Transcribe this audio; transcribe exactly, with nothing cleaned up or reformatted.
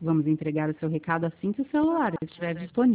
Vamos entregar o seu recado assim que o celular estiver disponível.